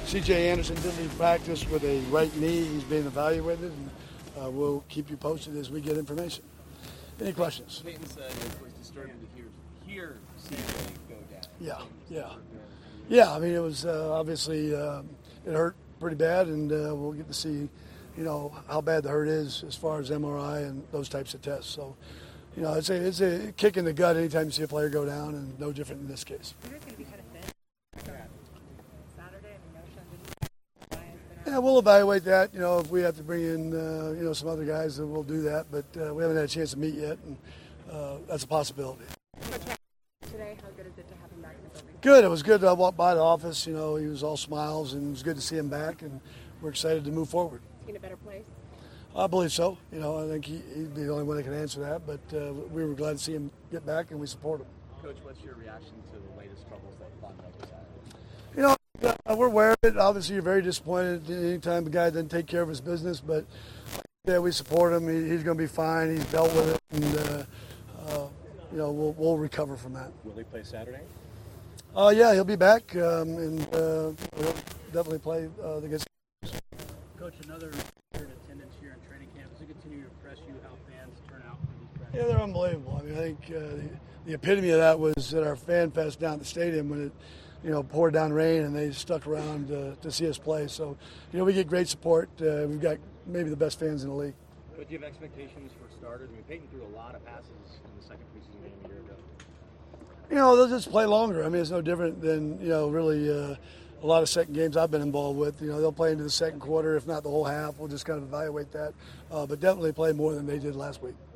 C.J. Anderson did leave practice with a right knee. He's being evaluated, and we'll keep you posted as we get information. Any questions? Peyton said it was disturbing to hear C.J. go down. Yeah. I mean, it was obviously it hurt pretty bad, and we'll get to see, how bad the hurt is as far as MRI and those types of tests. So, it's a kick in the gut anytime you see a player go down, and no different in this case. Yeah, we'll evaluate that. If we have to bring in, some other guys, then we'll do that. But we haven't had a chance to meet yet, and that's a possibility. Today, how good is it to have him back in the building? Good. It was good. I walked by the office. He was all smiles, and it was good to see him back, and we're excited to move forward. Is he in a better place? I believe so. I think he'd be the only one that can answer that. But we were glad to see him get back, and we support him. Coach, what's your reaction to the latest troubles that Klondike has had? We're aware of it. Obviously, you're very disappointed anytime a guy doesn't take care of his business. But we support him. He's going to be fine. He's dealt with it, and we'll recover from that. Will he play Saturday? Yeah, he'll be back, and he'll definitely play against. Coach, another record attendance here in training camp. Does it continue to impress you how fans turn out for these practices? Yeah, they're unbelievable. I mean, I think the epitome of that was at our fan fest down at the stadium when it, poured down rain and they stuck around to see us play. So, we get great support. We've got maybe the best fans in the league. But do you have expectations for starters? I mean, Peyton threw a lot of passes in the second preseason game a year ago. They'll just play longer. I mean, it's no different than, really a lot of second games I've been involved with. They'll play into the second quarter, if not the whole half. We'll just kind of evaluate that. But definitely play more than they did last week.